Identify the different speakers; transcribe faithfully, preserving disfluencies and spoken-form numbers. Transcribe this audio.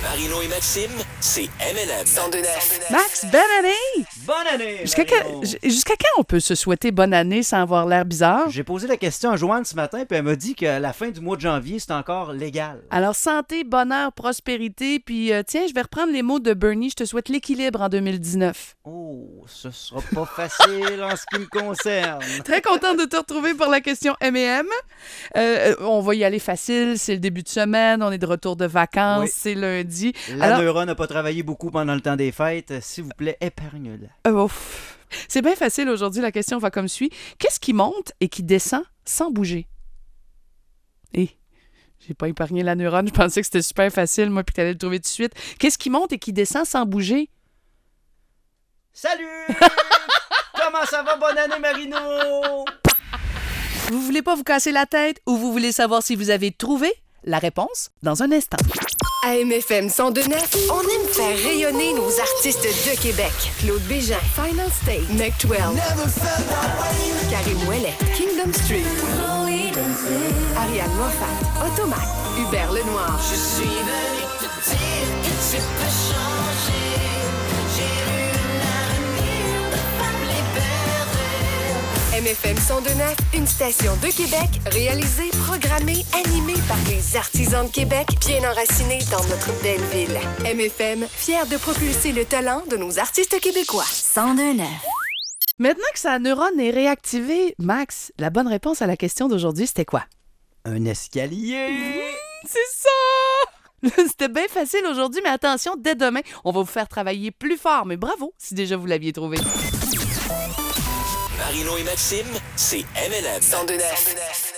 Speaker 1: Marino et Maxime, c'est M L M.
Speaker 2: cent deux neuf.
Speaker 3: Max, bonne année!
Speaker 4: Bonne année!
Speaker 3: Jusqu'à
Speaker 4: Marino.
Speaker 3: quand, jusqu'à quand on peut se souhaiter bonne année sans avoir l'air bizarre?
Speaker 4: J'ai posé la question à Joanne ce matin, puis elle m'a dit qu'à la fin du mois de janvier, c'est encore légal.
Speaker 3: Alors, santé, bonheur, prospérité, puis euh, tiens, je vais reprendre les mots de Bernie, je te souhaite l'équilibre en deux mille dix-neuf.
Speaker 4: Oh, ce sera pas facile en ce qui me concerne.
Speaker 3: Très contente de te retrouver pour la question M et M. Euh, on va y aller facile, c'est le début de semaine, on est de retour de vacances,
Speaker 4: Oui.
Speaker 3: c'est lundi.
Speaker 4: La
Speaker 3: Alors,
Speaker 4: neuron n'a pas travaillé beaucoup pendant le temps des fêtes. S'il vous plaît, épargne-la.
Speaker 3: euh, ouf. C'est bien facile aujourd'hui, la question va comme suit. Qu'est-ce qui monte et qui descend sans bouger? Et j'ai pas épargné la neurone, je pensais que c'était super facile, moi, puis que t'allais le trouver tout de suite. Qu'est-ce qui monte et qui descend sans bouger?
Speaker 4: Salut! Comment ça va? Bonne année, Marino!
Speaker 3: Vous voulez pas vous casser la tête ou vous voulez savoir si vous avez trouvé? La réponse dans un instant.
Speaker 2: À M F M cent deux neuf, on aime faire rayonner nos artistes de Québec. Claude Bégin, Final State, Mec douze, Karim Ouellet, Kingdom Street, Ariane Moffat, Automac, Hubert Lenoir. Je suis venu te dire que tu peux changer. J'ai eu l'avenir de femmes libérées. M F M cent deux neuf, une station de Québec, réalisée, programmée, animée par les artisans de Québec, bien enracinés dans notre belle ville. M F M, fier de propulser le talent de nos artistes québécois. cent deux neuf.
Speaker 3: Maintenant que sa neurone est réactivée, Max, la bonne réponse à la question d'aujourd'hui, c'était quoi?
Speaker 4: Un escalier!
Speaker 3: C'est ça! C'était bien facile aujourd'hui, mais attention, dès demain, on va vous faire travailler plus fort. Mais bravo si déjà vous l'aviez trouvé.
Speaker 1: Marino et Maxime, c'est M L M.
Speaker 2: cent deux neuf.